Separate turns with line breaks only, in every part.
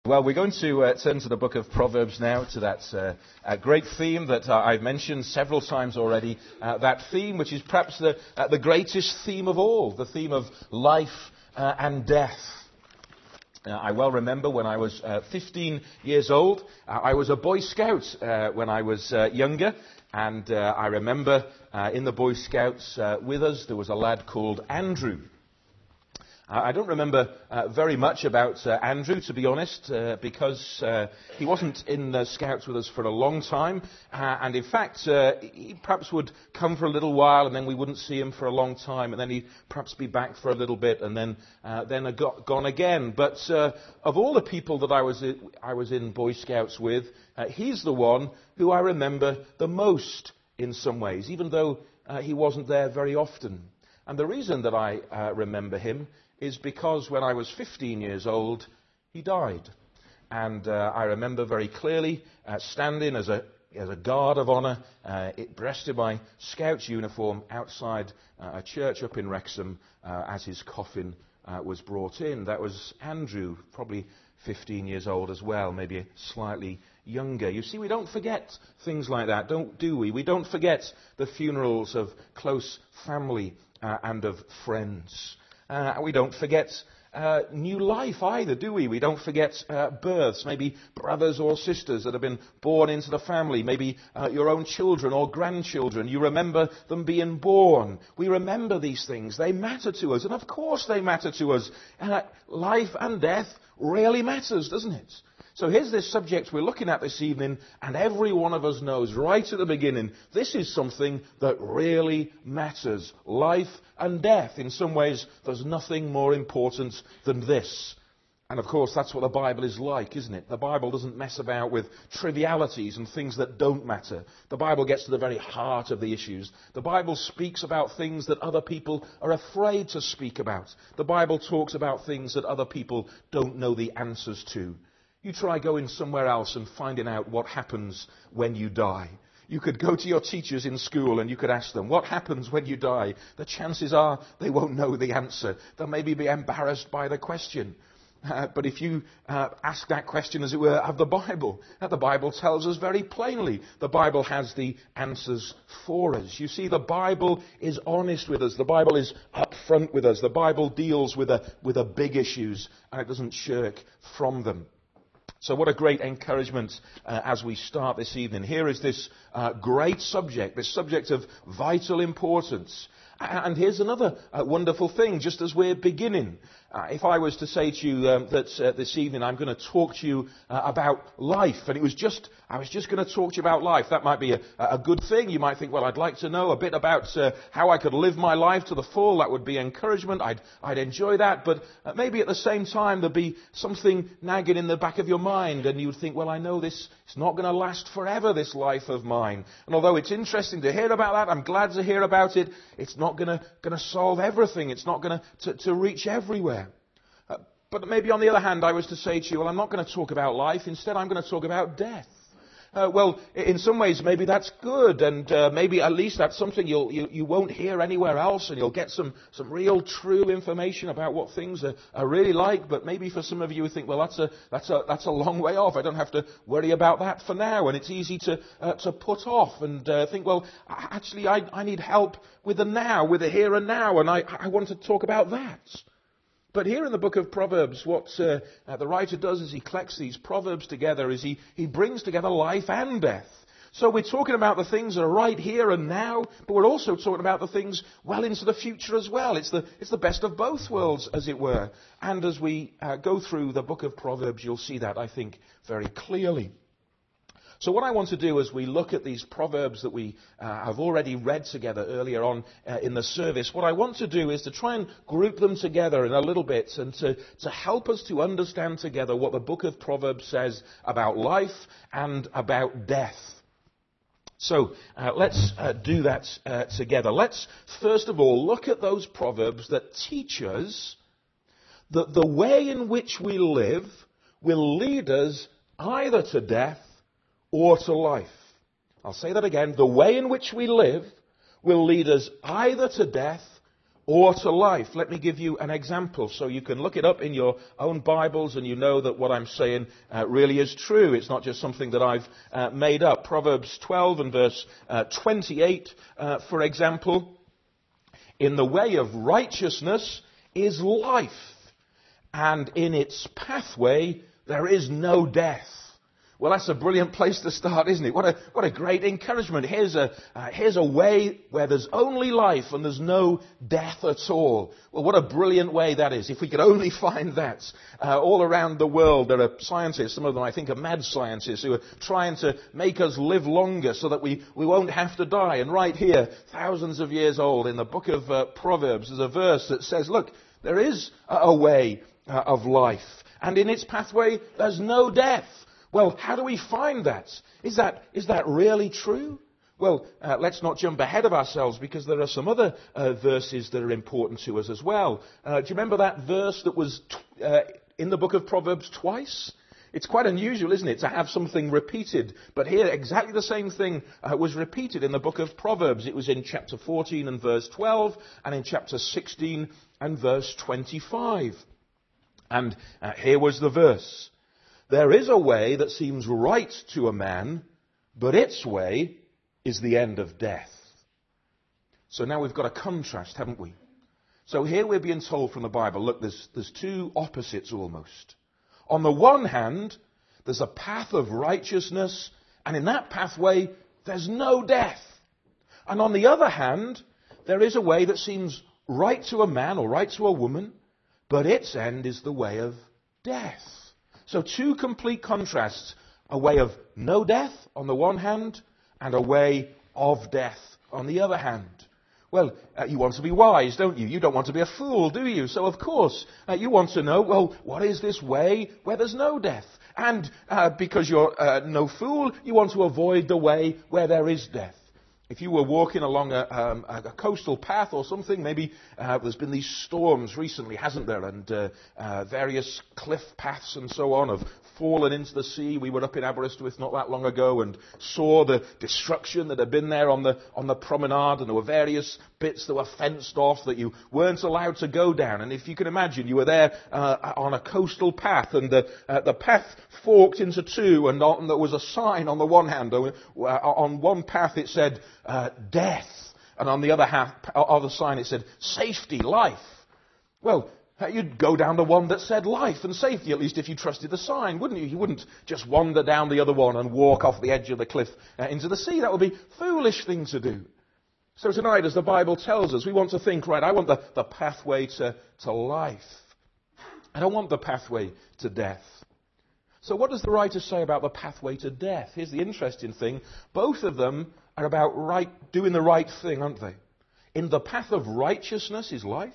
Well, we're going to turn to the book of Proverbs now, to that great theme that I've mentioned several times already. That theme which is perhaps the greatest theme of all, the theme of life and death. I well remember when I was 15 years old, I was a Boy Scout when I was younger. And I remember in the Boy Scouts with us there was a lad called Andrew. I don't remember very much about Andrew, to be honest, because he wasn't in the Scouts with us for a long time. And in fact, he perhaps would come for a little while and then we wouldn't see him for a long time. And then he'd perhaps be back for a little bit and then gone again. But of all the people that I was in Boy Scouts with, he's the one who I remember the most in some ways, even though he wasn't there very often. And the reason that I remember him is because when I was 15 years old, he died. And I remember very clearly standing as a guard of honour, dressed in my Scout's uniform outside a church up in Wrexham as his coffin was brought in. That was Andrew, probably 15 years old as well, maybe slightly younger. You see, we don't forget things like that, do we? We don't forget the funerals of close family and of friends. We don't forget new life either, do we? We don't forget births, maybe brothers or sisters that have been born into the family, maybe your own children or grandchildren. You remember them being born. We remember these things. They matter to us, and of course they matter to us. Life and death really matters, doesn't it? So here's this subject we're looking at this evening, and every one of us knows right at the beginning, this is something that really matters. Life and death. In some ways, there's nothing more important than this. And of course, that's what the Bible is like, isn't it? The Bible doesn't mess about with trivialities and things that don't matter. The Bible gets to the very heart of the issues. The Bible speaks about things that other people are afraid to speak about. The Bible talks about things that other people don't know the answers to. You try going somewhere else and finding out what happens when you die. You could go to your teachers in school and you could ask them, what happens when you die? The chances are they won't know the answer. They'll maybe be embarrassed by the question. But if you ask that question, as it were, of the Bible tells us very plainly. The Bible has the answers for us. You see, the Bible is honest with us. The Bible is upfront with us. The Bible deals with the big issues and it doesn't shirk from them. So what a great encouragement as we start this evening. Here is this great subject, this subject of vital importance. And here's another wonderful thing, just as we're beginning. If I was to say to you that this evening I'm going to talk to you about life, and I was just going to talk to you about life, that might be a good thing. You might think, well, I'd like to know a bit about how I could live my life to the full. That would be encouragement. I'd enjoy that. But maybe at the same time there'd be something nagging in the back of your mind, and you'd think, well, I know this is not going to last forever, this life of mine. And although it's interesting to hear about that, I'm glad to hear about it, it's not going to solve everything. It's not going to reach everywhere. But maybe on the other hand, I was to say to you, well, I'm not going to talk about life. Instead, I'm going to talk about death. Well, in some ways, maybe that's good, and maybe at least that's something you won't hear anywhere else, and you'll get some real, true information about what things are really like. But maybe for some of you, think, well, that's a long way off. I don't have to worry about that for now, and it's easy to put off and think, well, actually, I need help with the now, with the here and now, and I want to talk about that. But here in the book of Proverbs, what the writer does is he collects these proverbs together, is he brings together life and death. So we're talking about the things that are right here and now, but we're also talking about the things well into the future as well. It's the best of both worlds, as it were. And as we go through the book of Proverbs, you'll see that, I think, very clearly. So what I want to do as we look at these proverbs that we have already read together earlier on in the service, what I want to do is to try and group them together in a little bit and to help us to understand together what the book of Proverbs says about life and about death. So let's do that together. Let's first of all look at those proverbs that teach us that the way in which we live will lead us either to death or to life. I'll say that again. The way in which we live will lead us either to death or to life. Let me give you an example so you can look it up in your own Bibles and you know that what I'm saying really is true. It's not just something that I've made up. Proverbs 12 and verse 28, for example. In the way of righteousness is life, and in its pathway there is no death. Well, that's a brilliant place to start, isn't it? What a great encouragement. Here's a way where there's only life and there's no death at all. Well, what a brilliant way that is. If we could only find that. All around the world there are scientists, some of them I think are mad scientists, who are trying to make us live longer so that we won't have to die. And right here, thousands of years old, in the book of Proverbs, there's a verse that says, look, there is a way of life, and in its pathway there's no death. Well, how do we find that? Is that really true? Well, let's not jump ahead of ourselves, because there are some other verses that are important to us as well. Do you remember that verse that was in the book of Proverbs twice? It's quite unusual, isn't it, to have something repeated. But here, exactly the same thing was repeated in the book of Proverbs. It was in chapter 14 and verse 12, and in chapter 16 and verse 25. And here was the verse. There is a way that seems right to a man, but its way is the end of death. So now we've got a contrast, haven't we? So here we're being told from the Bible, look, there's two opposites almost. On the one hand, there's a path of righteousness, and in that pathway, there's no death. And on the other hand, there is a way that seems right to a man or right to a woman, but its end is the way of death. So two complete contrasts, a way of no death on the one hand, and a way of death on the other hand. Well, you want to be wise, don't you? You don't want to be a fool, do you? So of course, you want to know, well, what is this way where there's no death? And because you're no fool, you want to avoid the way where there is death. If you were walking along a coastal path or something, maybe there's been these storms recently, hasn't there? And various cliff paths and so on have fallen into the sea. We were up in Aberystwyth not that long ago and saw the destruction that had been there on the promenade. And there were various bits that were fenced off that you weren't allowed to go down. And if you can imagine, you were there on a coastal path, and the path forked into two, and there was a sign on the one hand. On one path it said, death, and on the other sign it said safety, life. Well, you'd go down the one that said life and safety, at least if you trusted the sign, wouldn't you? You wouldn't just wander down the other one and walk off the edge of the cliff into the sea. That would be a foolish thing to do. So tonight, as the Bible tells us, we want to think, right, I want the pathway to life. I don't want the pathway to death. So what does the writer say about the pathway to death? Here's the interesting thing. Both of them are about doing the right thing, aren't they? In the path of righteousness is life.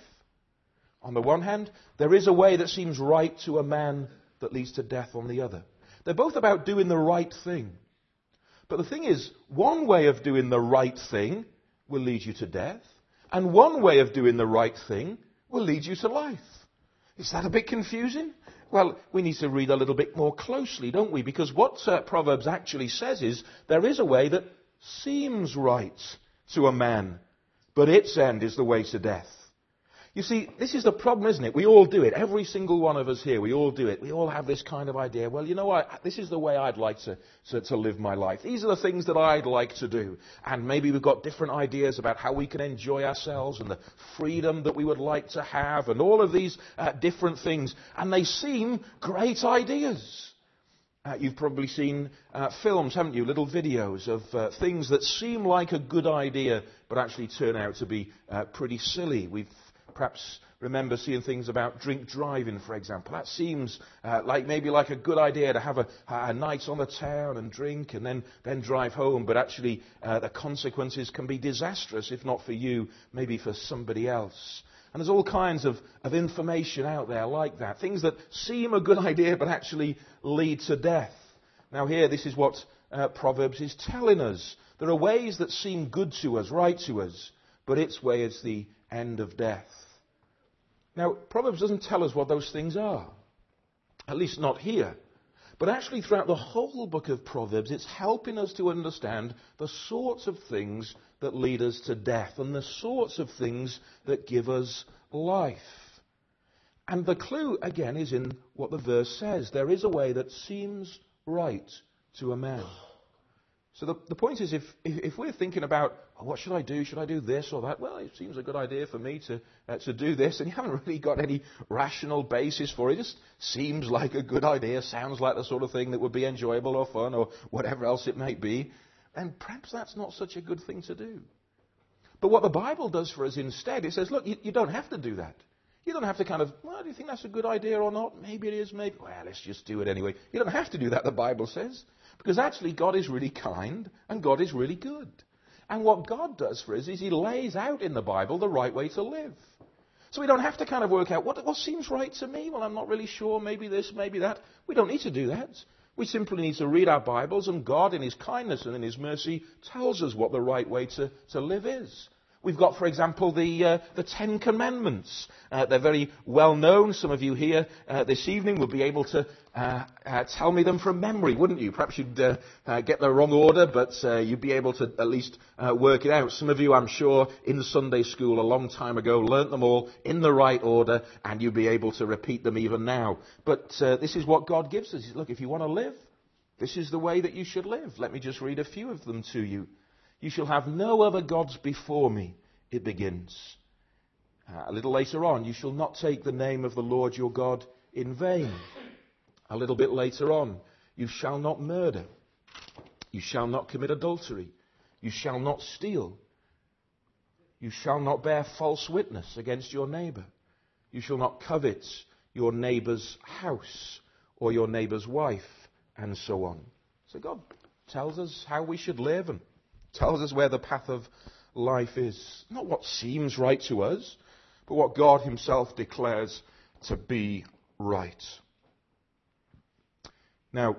On the one hand, there is a way that seems right to a man that leads to death on the other. They're both about doing the right thing. But the thing is, one way of doing the right thing will lead you to death, and one way of doing the right thing will lead you to life. Is that a bit confusing? Well, we need to read a little bit more closely, don't we? Because what Proverbs actually says is, there is a way that seems right to a man, but its end is the way to death. You see, this is the problem, isn't it? We all do it. Every single one of us here, we all do it. We all have this kind of idea. Well, you know what? This is the way I'd like to live my life. These are the things that I'd like to do. And maybe we've got different ideas about how we can enjoy ourselves and the freedom that we would like to have and all of these different things. And they seem great ideas. You've probably seen films, haven't you? Little videos of things that seem like a good idea, but actually turn out to be pretty silly. We've perhaps remember seeing things about drink driving, for example. That seems maybe like a good idea to have a night on the town and drink and then drive home. But actually, the consequences can be disastrous, if not for you, maybe for somebody else. And there's all kinds of information out there like that. Things that seem a good idea, but actually lead to death. Now here, this is what Proverbs is telling us. There are ways that seem good to us, right to us, but its way is the end of death. Now, Proverbs doesn't tell us what those things are. At least not here. But actually throughout the whole book of Proverbs, it's helping us to understand the sorts of things that lead us to death and the sorts of things that give us life. And the clue, again, is in what the verse says. There is a way that seems right to a man. So the point is, if we're thinking about, oh, what should I do? Should I do this or that? Well, it seems a good idea for me to do this, and you haven't really got any rational basis for it. It just seems like a good idea, sounds like the sort of thing that would be enjoyable or fun or whatever else it might be, then perhaps that's not such a good thing to do. But what the Bible does for us instead, it says, look, you don't have to do that. You don't have to kind of, well, do you think that's a good idea or not? Maybe it is, maybe. Well, let's just do it anyway. You don't have to do that, the Bible says. Because actually God is really kind and God is really good. And what God does for us is he lays out in the Bible the right way to live. So we don't have to kind of work out what seems right to me. Well, I'm not really sure. Maybe this, maybe that. We don't need to do that. We simply need to read our Bibles, and God in his kindness and in his mercy tells us what the right way to live is. We've got, for example, the Ten Commandments. They're very well known. Some of you here this evening will be able to tell me them from memory, wouldn't you? Perhaps you'd get the wrong order, but you'd be able to at least work it out. Some of you, I'm sure, in Sunday school a long time ago, learnt them all in the right order, and you'd be able to repeat them even now. But this is what God gives us. Look, if you want to live, this is the way that you should live. Let me just read a few of them to you. You shall have no other gods before me, it begins. A little later on, you shall not take the name of the Lord your God in vain. A little bit later on, you shall not murder. You shall not commit adultery. You shall not steal. You shall not bear false witness against your neighbor. You shall not covet your neighbor's house or your neighbor's wife, and so on. So God tells us how we should live and tells us where the path of life is. Not what seems right to us, but what God himself declares to be right. Now,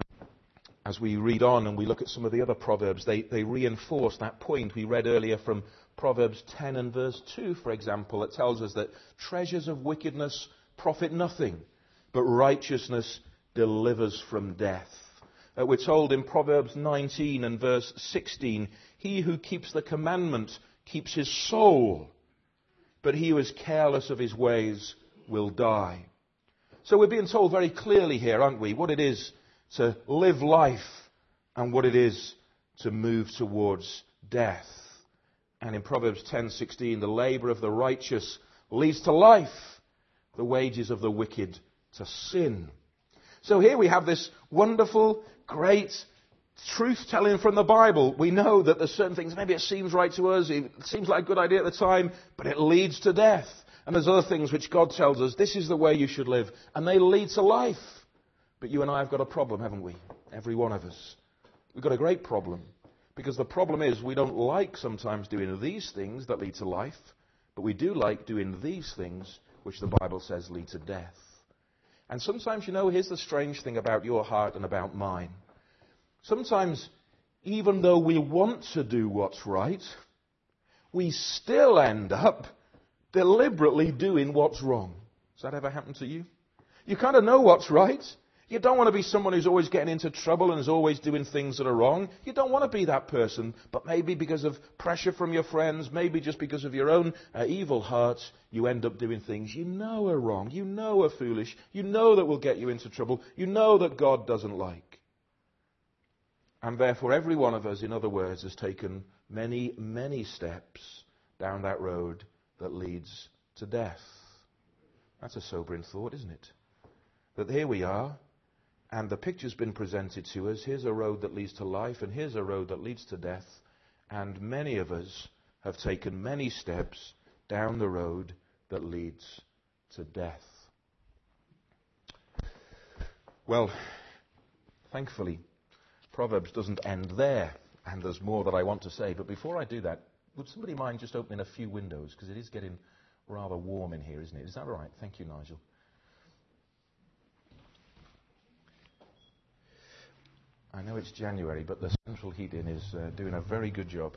as we read on and we look at some of the other Proverbs, they reinforce that point we read earlier from Proverbs 10 and verse 2, for example. It tells us that treasures of wickedness profit nothing, but righteousness delivers from death. We're told in Proverbs 19 and verse 16, he who keeps the commandment keeps his soul, but he who is careless of his ways will die. So we're being told very clearly here, aren't we, what it is to live life and what it is to move towards death. And in Proverbs 10:16, the labor of the righteous leads to life, the wages of the wicked to sin. So here we have this wonderful, great truth-telling from the Bible. We know that there's certain things, maybe it seems right to us, it seems like a good idea at the time, but it leads to death. And there's other things which God tells us, this is the way you should live, and they lead to life. But you and I have got a problem, haven't we? Every one of us. We've got a great problem. Because the problem is we don't like sometimes doing these things that lead to life, but we do like doing these things which the Bible says lead to death. And sometimes, here's the strange thing about your heart and about mine. Sometimes, even though we want to do what's right, we still end up deliberately doing what's wrong. Has that ever happened to you? You kind of know what's right. You don't want to be someone who's always getting into trouble and is always doing things that are wrong. You don't want to be that person, but maybe because of pressure from your friends, maybe just because of your own evil heart, you end up doing things you know are wrong, you know are foolish, you know that will get you into trouble, you know that God doesn't like. And therefore every one of us, in other words, has taken many, many steps down that road that leads to death. That's a sobering thought, isn't it? That here we are, and the picture's been presented to us. Here's a road that leads to life, and here's a road that leads to death. And many of us have taken many steps down the road that leads to death. Well, thankfully, Proverbs doesn't end there, and there's more that I want to say. But before I do that, would somebody mind just opening a few windows? Because it is getting rather warm in here, isn't it? Is that all right? Thank you, Nigel. I know it's January, but the central heating is doing a very good job.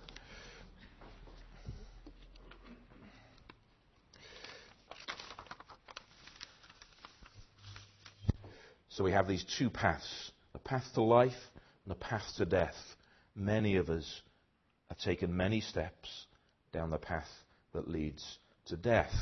So we have these two paths, the path to life and the path to death. Many of us have taken many steps down the path that leads to death.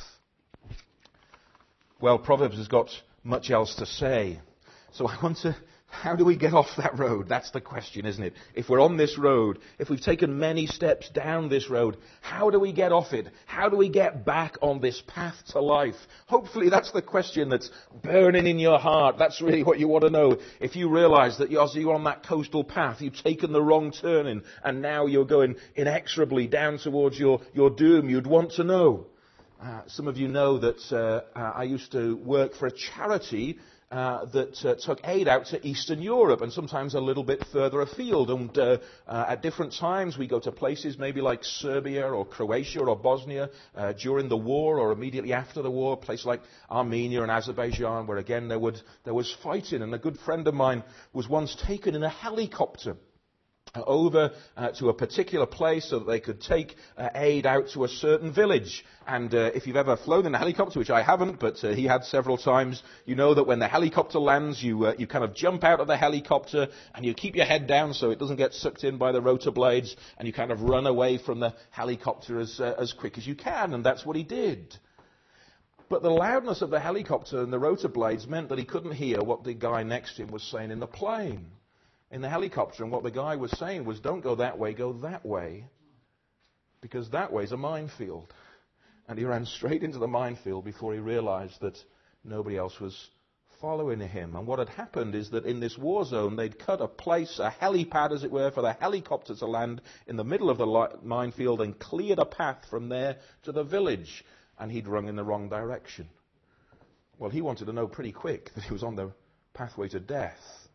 Well, Proverbs has got much else to say. So I want to, how do we get off that road? That's the question, isn't it? If we're on this road, if we've taken many steps down this road, how do we get off it? How do we get back on this path to life? Hopefully that's the question that's burning in your heart. That's really what you want to know. If you realize that as you're on that coastal path, you've taken the wrong turning, and now you're going inexorably down towards your doom, you'd want to know. Some of you know that I used to work for a charity that took aid out to Eastern Europe and sometimes a little bit further afield. And at different times we go to places maybe like Serbia or Croatia or Bosnia during the war or immediately after the war, a place like Armenia and Azerbaijan where again there was fighting. And a good friend of mine was once taken in a helicopter over to a particular place so that they could take aid out to a certain village. And if you've ever flown in a helicopter, which I haven't, but he had several times, you know that when the helicopter lands, you kind of jump out of the helicopter and you keep your head down so it doesn't get sucked in by the rotor blades, and you kind of run away from the helicopter as quick as you can. And that's what he did. But the loudness of the helicopter and the rotor blades meant that he couldn't hear what the guy next to him was saying in the plane, in the helicopter. And what the guy was saying was, don't go that way, go that way, because that way's a minefield. And he ran straight into the minefield before he realized that nobody else was following him. And what had happened is that in this war zone, they'd cut a place, a helipad as it were, for the helicopter to land in the middle of the minefield and cleared a path from there to the village. And he'd run in the wrong direction. Well, he wanted to know pretty quick that he was on the pathway to death.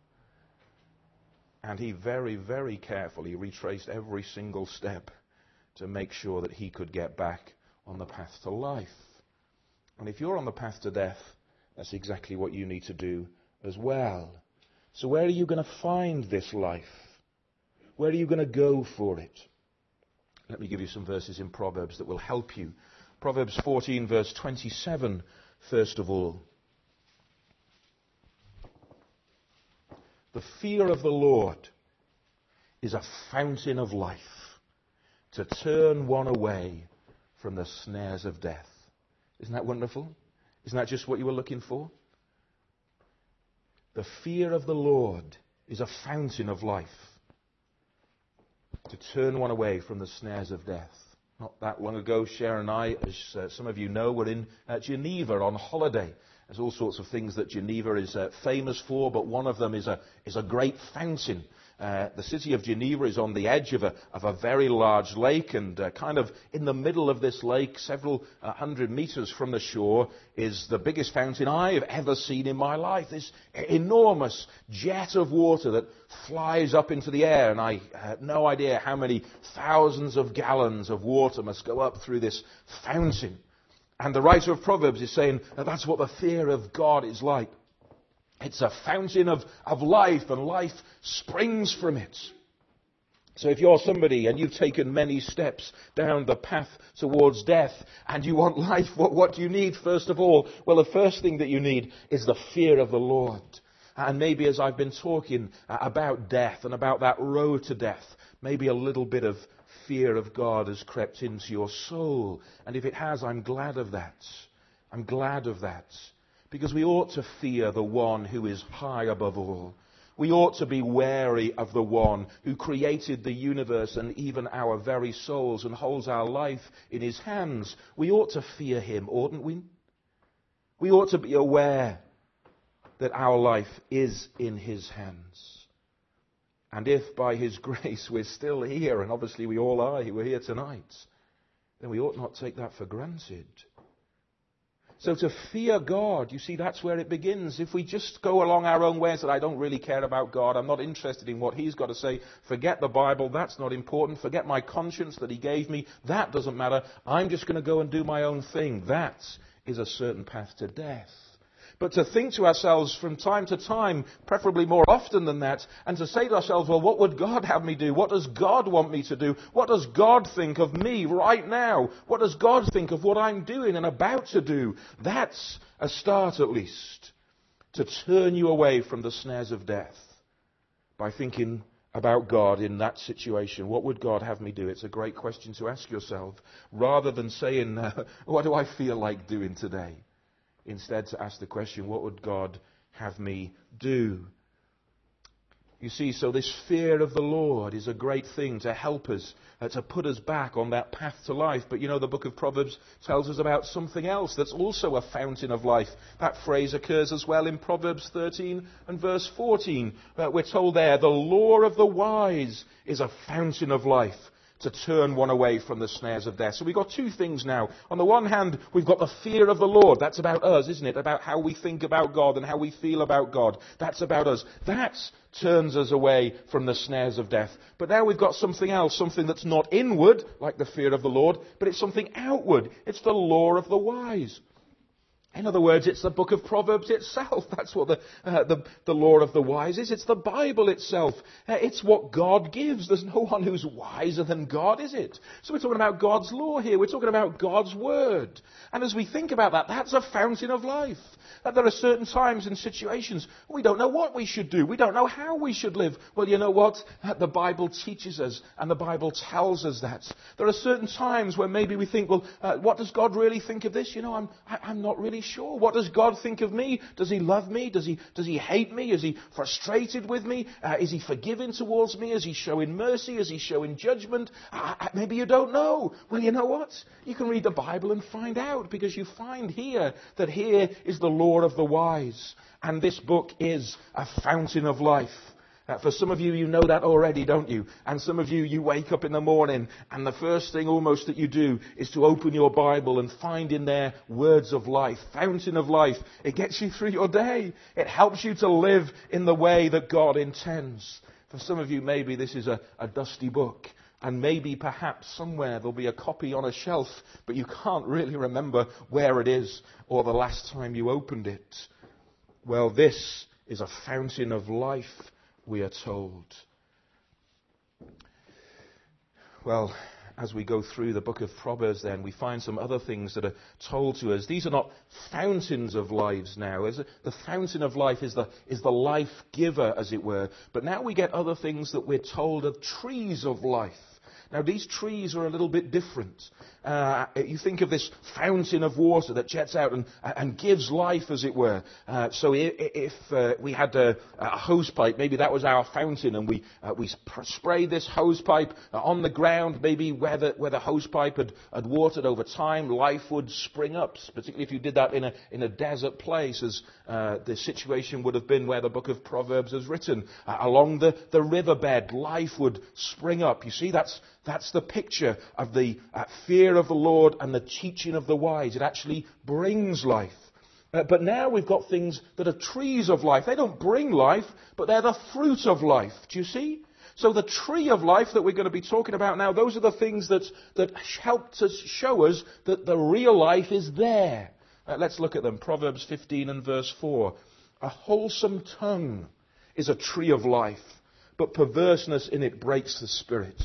And he very, very carefully retraced every single step to make sure that he could get back on the path to life. And if you're on the path to death, that's exactly what you need to do as well. So where are you going to find this life? Where are you going to go for it? Let me give you some verses in Proverbs that will help you. Proverbs 14, verse 27, first of all. The fear of the Lord is a fountain of life, to turn one away from the snares of death. Isn't that wonderful? Isn't that just what you were looking for? The fear of the Lord is a fountain of life, to turn one away from the snares of death. Not that long ago, Sharon and I, as some of you know, were in Geneva on holiday. There's all sorts of things that Geneva is famous for, but one of them is a great fountain. The city of Geneva is on the edge of a very large lake, and kind of in the middle of this lake, several hundred meters from the shore, is the biggest fountain I've ever seen in my life. This enormous jet of water that flies up into the air, and I had no idea how many thousands of gallons of water must go up through this fountain. And the writer of Proverbs is saying that that's what the fear of God is like. It's a fountain of life, and life springs from it. So if you're somebody and you've taken many steps down the path towards death and you want life, what do you need first of all? Well, the first thing that you need is the fear of the Lord. And maybe as I've been talking about death and about that road to death, maybe a little bit of fear of God has crept into your soul. And if it has, I'm glad of that. I'm glad of that. Because we ought to fear the one who is high above all. We ought to be wary of the one who created the universe and even our very souls and holds our life in his hands. We ought to fear him, oughtn't we? We ought to be aware that our life is in his hands. And if by his grace we're still here, and obviously we all are, we're here tonight, then we ought not take that for granted. So to fear God, you see, that's where it begins. If we just go along our own way and say, I don't really care about God, I'm not interested in what he's got to say, forget the Bible, that's not important, forget my conscience that he gave me, that doesn't matter, I'm just going to go and do my own thing. That is a certain path to death. But to think to ourselves from time to time, preferably more often than that, and to say to ourselves, well, what would God have me do? What does God want me to do? What does God think of me right now? What does God think of what I'm doing and about to do? That's a start, at least. to turn you away from the snares of death by thinking about God in that situation. What would God have me do? It's a great question to ask yourself, rather than saying, what do I feel like doing today? Instead, to ask the question, what would God have me do? You see, so this fear of the Lord is a great thing to help us, to put us back on that path to life. But you know, the book of Proverbs tells us about something else that's also a fountain of life. That phrase occurs as well in Proverbs 13 and verse 14. We're told there, the law of the wise is a fountain of life, to turn one away from the snares of death. So we've got two things now. On the one hand, we've got the fear of the Lord. That's about us, isn't it? About how we think about God and how we feel about God. That's about us. That turns us away from the snares of death. But now we've got something else, something that's not inward, like the fear of the Lord, but it's something outward. It's the law of the wise. In other words, it's the book of Proverbs itself. That's what the law of the wise is. It's the Bible itself. It's what God gives. There's no one who's wiser than God, is it? So we're talking about God's law here. We're talking about God's word. And as we think about that, that's a fountain of life. That there are certain times and situations we don't know what we should do. We don't know how we should live. Well, you know what? The Bible teaches us, and the Bible tells us that. There are certain times where maybe we think, well, what does God really think of this? You know, I'm not really sure. What does God think of me? Does he love me? Does he hate me? Is he frustrated with me? Is he forgiving towards me? Is he showing mercy? Is he showing judgment? Maybe you don't know. Well, you know what? You can read the Bible and find out, because you find here that here is the law of the wise. And this book is a fountain of life. For some of you, you know that already, don't you? And some of you, you wake up in the morning and the first thing almost that you do is to open your Bible and find in there words of life, fountain of life. It gets you through your day. It helps you to live in the way that God intends. For some of you, maybe this is a dusty book. And maybe perhaps somewhere there'll be a copy on a shelf, but you can't really remember where it is or the last time you opened it. Well, this is a fountain of life, we are told. Well, as we go through the book of Proverbs then, we find some other things that are told to us. These are not fountains of lives now. The fountain of life is the life giver, as it were. But now we get other things that we're told are trees of life. Now, these trees are a little bit different. You think of this fountain of water that jets out and gives life, as it were. So if we had a hose pipe, maybe that was our fountain, and we sprayed this hose pipe on the ground, maybe where the hose pipe had watered over time, life would spring up, particularly if you did that in a desert place, as the situation would have been where the book of Proverbs is written. Along the riverbed, life would spring up. You see, that's the picture of the fear of the Lord and the teaching of the wise. It actually brings life. But now we've got things that are trees of life. They don't bring life, but they're the fruit of life. Do you see? So the tree of life that we're going to be talking about now, those are the things that help to show us that the real life is there. Let's look at them. Proverbs 15 and verse 4. A wholesome tongue is a tree of life, but perverseness in it breaks the spirit.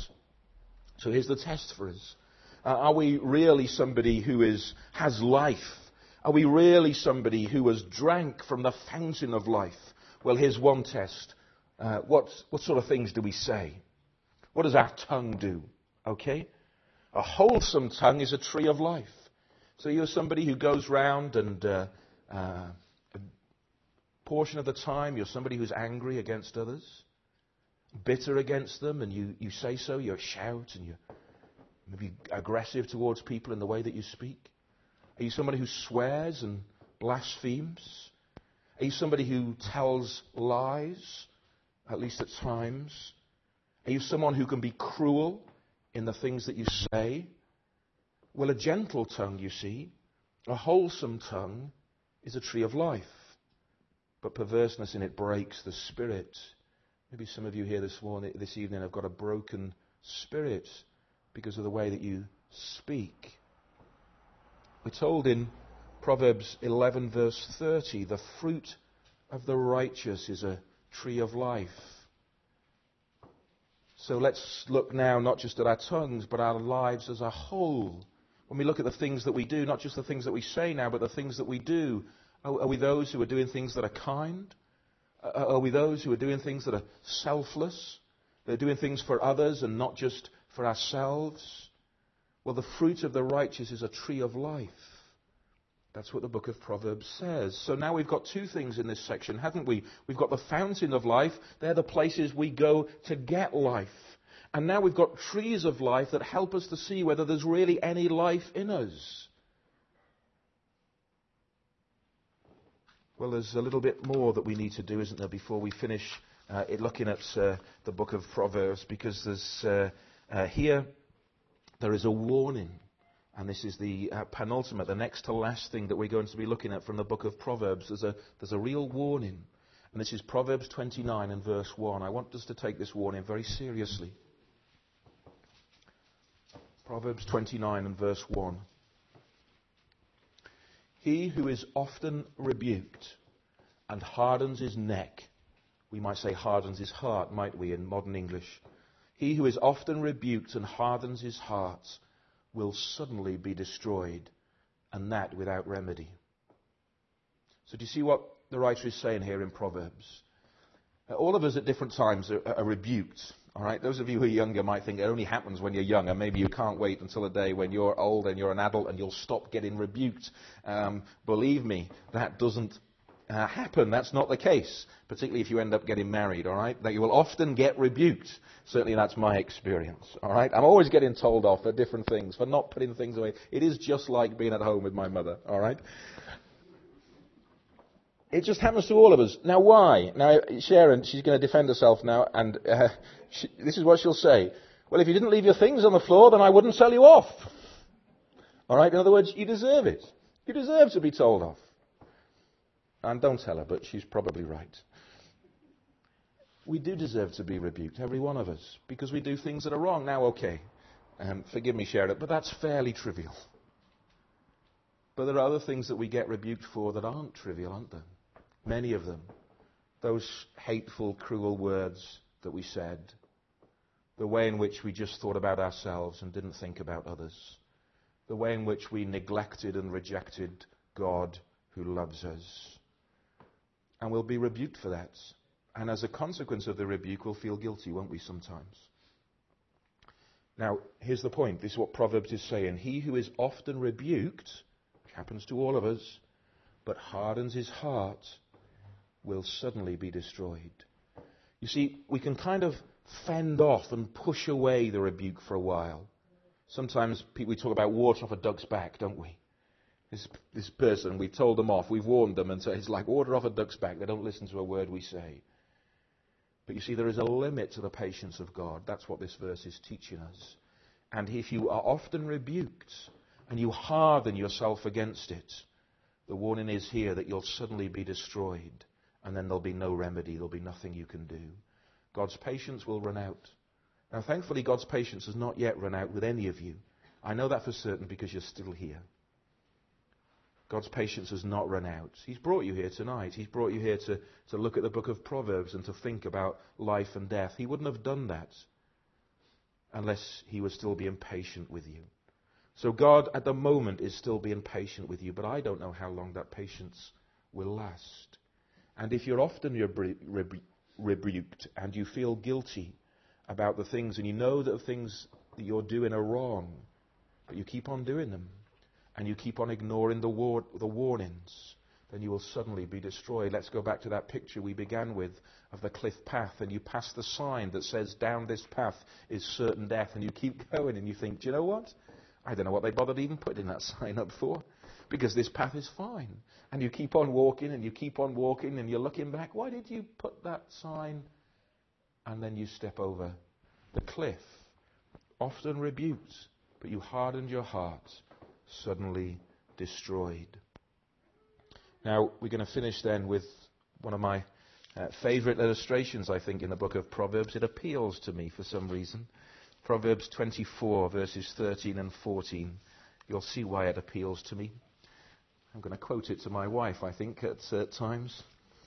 So here's the test for us. Are we really somebody who has life? Are we really somebody who has drank from the fountain of life? Well, here's one test. What sort of things do we say? What does our tongue do? Okay? A wholesome tongue is a tree of life. So you're somebody who goes round and a portion of the time you're somebody who's angry against others, bitter against them, and you say so, you shout, and you're maybe aggressive towards people in the way that you speak. Are you somebody who swears and blasphemes? Are you somebody who tells lies, at least at times? Are you someone who can be cruel in the things that you say? Well, a gentle tongue, you see, a wholesome tongue, is a tree of life. But perverseness in it breaks the spirit. Maybe some of you here this evening have got a broken spirit because of the way that you speak. We're told in Proverbs 11 verse 30, the fruit of the righteous is a tree of life. So let's look now not just at our tongues, but our lives as a whole. When we look at the things that we do, not just the things that we say now, but the things that we do, Are we those who are doing things that are kind? Are we those who are doing things that are selfless? They're doing things for others and not just for ourselves? Well, the fruit of the righteous is a tree of life. That's what the book of Proverbs says. So now we've got two things in this section, haven't we? We've got the fountain of life. They're the places we go to get life. And now we've got trees of life that help us to see whether there's really any life in us. Well, there's a little bit more that we need to do, isn't there, before we finish looking at the book of Proverbs, because there's here there is a warning, and this is the penultimate, the next to last thing that we're going to be looking at from the book of Proverbs. There's a real warning, and this is Proverbs 29 and verse 1. I want us to take this warning very seriously. Proverbs 29 and verse 1. He who is often rebuked and hardens his neck, we might say hardens his heart, might we, in modern English. He who is often rebuked and hardens his heart will suddenly be destroyed, and that without remedy. So do you see what the writer is saying here in Proverbs? All of us at different times are rebuked. All right, those of you who are younger might think it only happens when you're young, and maybe you can't wait until a day when you're old and you're an adult and you'll stop getting rebuked. Believe me, that doesn't happen. That's not the case, particularly if you end up getting married, all right? That you will often get rebuked. Certainly that's my experience, all right? I'm always getting told off for different things, for not putting things away. It is just like being at home with my mother, all right? It just happens to all of us. Now, why? Now, Sharon, she's going to defend herself now, and this is what she'll say. Well, if you didn't leave your things on the floor, then I wouldn't sell you off. All right? In other words, you deserve it. You deserve to be told off. And don't tell her, but she's probably right. We do deserve to be rebuked, every one of us, because we do things that are wrong. Now, okay, forgive me, Sharon, but that's fairly trivial. But there are other things that we get rebuked for that aren't trivial, aren't there? Many of them. Those hateful, cruel words that we said. The way in which we just thought about ourselves and didn't think about others. The way in which we neglected and rejected God who loves us. And we'll be rebuked for that. And as a consequence of the rebuke, we'll feel guilty, won't we, sometimes? Now, here's the point. This is what Proverbs is saying. He who is often rebuked, which happens to all of us, but hardens his heart, will suddenly be destroyed. You see, we can kind of fend off and push away the rebuke for a while. Sometimes we talk about water off a duck's back, don't we? This person, we've told them off, we've warned them, and so it's like water off a duck's back. They don't listen to a word we say. But you see, there is a limit to the patience of God. That's what this verse is teaching us. And if you are often rebuked and you harden yourself against it, the warning is here that you'll suddenly be destroyed, and then there'll be no remedy, there'll be nothing you can do. God's patience will run out. Now, thankfully, God's patience has not yet run out with any of you. I know that for certain because you're still here. God's patience has not run out. He's brought you here tonight. He's brought you here to look at the book of Proverbs and to think about life and death. He wouldn't have done that unless he was still being patient with you. So God, at the moment, is still being patient with you, but I don't know how long that patience will last. And if you're often rebuked and you feel guilty about the things, and you know that the things that you're doing are wrong, but you keep on doing them, and you keep on ignoring the warnings, then you will suddenly be destroyed. Let's go back to that picture we began with of the cliff path, and you pass the sign that says down this path is certain death, and you keep going, and you think, do you know what? I don't know what they bothered even putting that sign up for, because this path is fine. And you keep on walking, and you keep on walking, and you're looking back, why did you put that sign? And then you step over the cliff, often rebuked, but you hardened your heart, suddenly destroyed. Now, we're going to finish then with one of my favourite illustrations, I think, in the book of Proverbs. It appeals to me for some reason. Proverbs 24, verses 13 and 14. You'll see why it appeals to me. I'm going to quote it to my wife, I think, at times.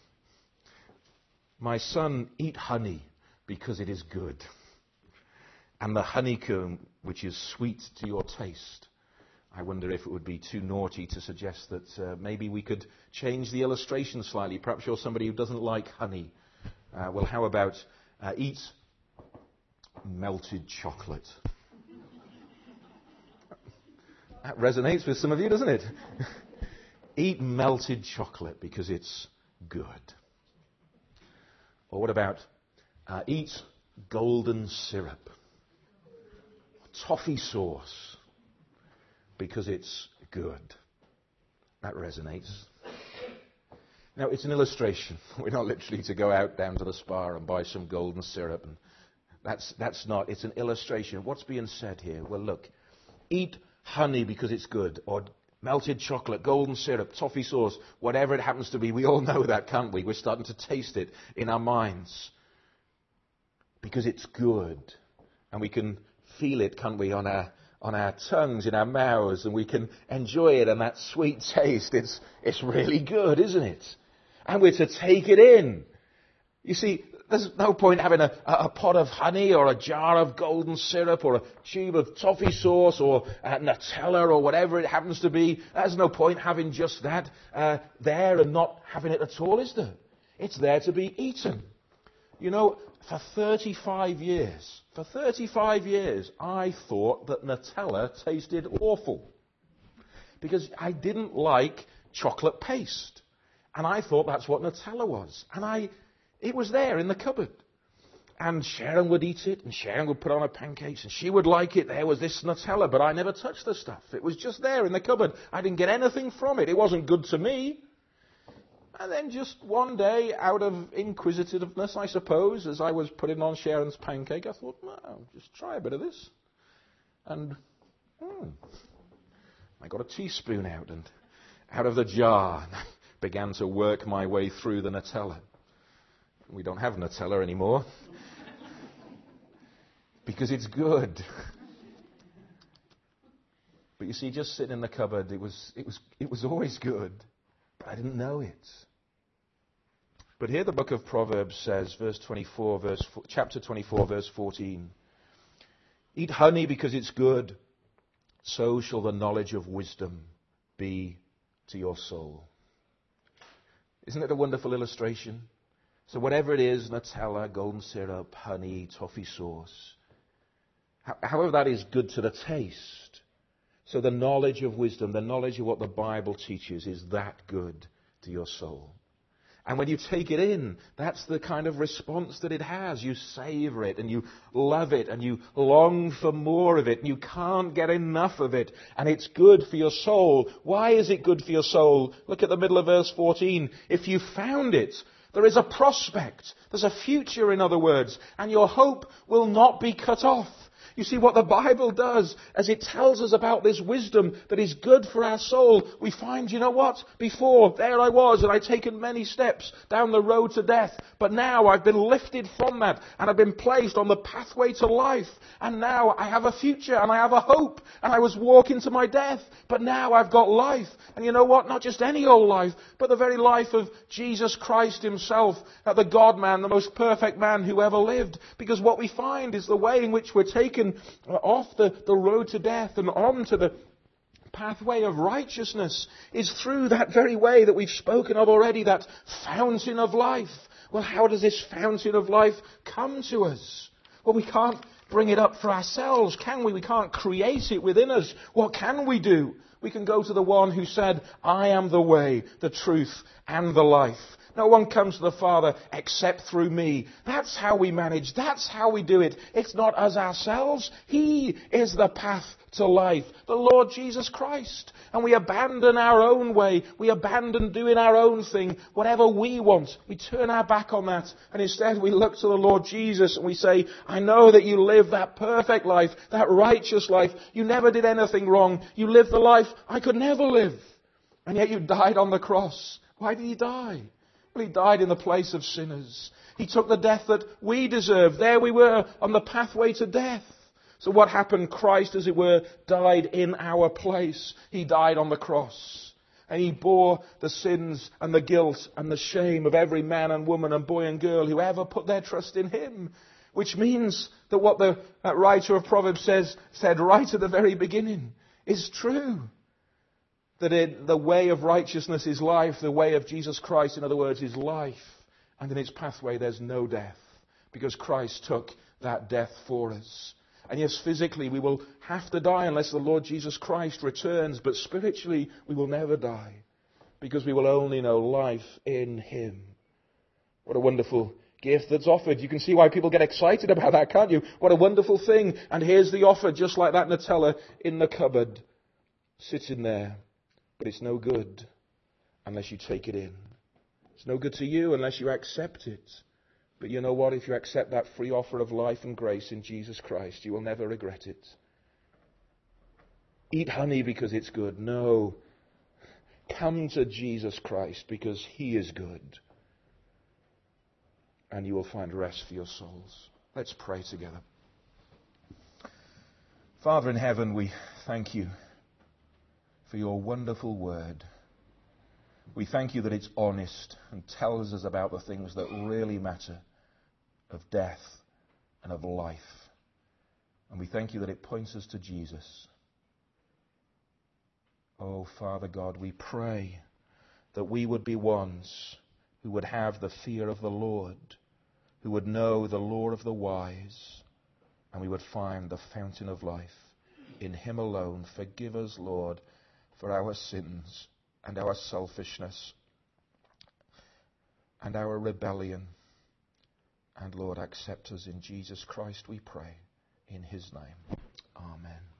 My son, eat honey because it is good, and the honeycomb which is sweet to your taste. I wonder if it would be too naughty to suggest that maybe we could change the illustration slightly. Perhaps you're somebody who doesn't like honey. Well, how about eat melted chocolate? That resonates with some of you, doesn't it? Eat melted chocolate because it's good. Or what about eat golden syrup, toffee sauce, because it's good. That resonates. Now, it's an illustration. We're not literally to go out down to the spa and buy some golden syrup. And that's not. It's an illustration. What's being said here? Well, look, eat honey because it's good, or melted chocolate, golden syrup, toffee sauce, whatever it happens to be. We all know that, can't we? We're starting to taste it in our minds because it's good. And we can feel it, can't we, on our tongues, in our mouths, and we can enjoy it, and that sweet taste, it's really good, isn't it? And we're to take it in. You see, there's no point having a pot of honey or a jar of golden syrup or a tube of toffee sauce or Nutella or whatever it happens to be. There's no point having just that there and not having it at all, is there? It's there to be eaten. You know, for 35 years, I thought that Nutella tasted awful because I didn't like chocolate paste. And I thought that's what Nutella was. And it was there in the cupboard. And Sharon would eat it, and Sharon would put on her pancakes, and she would like it. There was this Nutella, but I never touched the stuff. It was just there in the cupboard. I didn't get anything from it. It wasn't good to me. And then just one day, out of inquisitiveness, I suppose, as I was putting on Sharon's pancake, I thought, well, just try a bit of this. And I got a teaspoon out of the jar, and I began to work my way through the Nutella. We don't have Nutella anymore because it's good. But you see, just sitting in the cupboard, it was always good, but I didn't know it. But here the book of Proverbs says, chapter 24, verse 14, eat honey because it's good, so shall the knowledge of wisdom be to your soul. Isn't it a wonderful illustration? So whatever it is, Nutella, golden syrup, honey, toffee sauce, however that is good to the taste. So the knowledge of wisdom, the knowledge of what the Bible teaches is that good to your soul. And when you take it in, that's the kind of response that it has. You savor it and you love it and you long for more of it and you can't get enough of it. And it's good for your soul. Why is it good for your soul? Look at the middle of verse 14. If you found it, there is a prospect. There's a future, in other words. And your hope will not be cut off. You see, what the Bible does, as it tells us about this wisdom that is good for our soul, we find, you know what? Before, there I was, and I'd taken many steps down the road to death. But now I've been lifted from that, and I've been placed on the pathway to life. And now I have a future, and I have a hope. And I was walking to my death, but now I've got life. And you know what? Not just any old life, but the very life of Jesus Christ himself, the God-man, the most perfect man who ever lived. Because what we find is the way in which we're taken off the road to death and on to the pathway of righteousness is through that very way that we've spoken of already, that fountain of life. Well, how does this fountain of life come to us? Well, we can't bring it up for ourselves, can we? We can't create it within us. What can we do? We can go to the one who said, I am the way, the truth, and the life. No one comes to the Father except through me. That's how we manage. That's how we do it. It's not us ourselves. He is the path to life, the Lord Jesus Christ. And we abandon our own way. We abandon doing our own thing, whatever we want. We turn our back on that. And instead we look to the Lord Jesus and we say, I know that you live that perfect life, that righteous life. You never did anything wrong. You lived the life I could never live. And yet you died on the cross. Why did he die? Well, he died in the place of sinners. He took the death that we deserved. There we were on the pathway to death. So what happened? Christ, as it were, died in our place. He died on the cross. And he bore the sins and the guilt and the shame of every man and woman and boy and girl who ever put their trust in him. Which means that what the writer of Proverbs said right at the very beginning It's true that the way of righteousness is life, the way of Jesus Christ, in other words, is life. And in its pathway there's no death, because Christ took that death for us. And yes, physically we will have to die unless the Lord Jesus Christ returns, but spiritually we will never die, because we will only know life in Him. What a wonderful gift that's offered. You can see why people get excited about that, can't you? What a wonderful thing. And here's the offer, just like that Nutella in the cupboard, sitting there. But it's no good unless you take it in. It's no good to you unless you accept it. But you know what? If you accept that free offer of life and grace in Jesus Christ, you will never regret it. Eat honey because it's good. No. Come to Jesus Christ because He is good. And you will find rest for your souls. Let's pray together. Father in heaven, we thank you for your wonderful word. We thank you that it's honest and tells us about the things that really matter, of death and of life. And we thank you that it points us to Jesus. Oh, Father God, we pray that we would be ones who would have the fear of the Lord, who would know the law of the wise, and we would find the fountain of life in Him alone. Forgive us, Lord, for our sins and our selfishness and our rebellion. And Lord, accept us in Jesus Christ, we pray. In His name. Amen.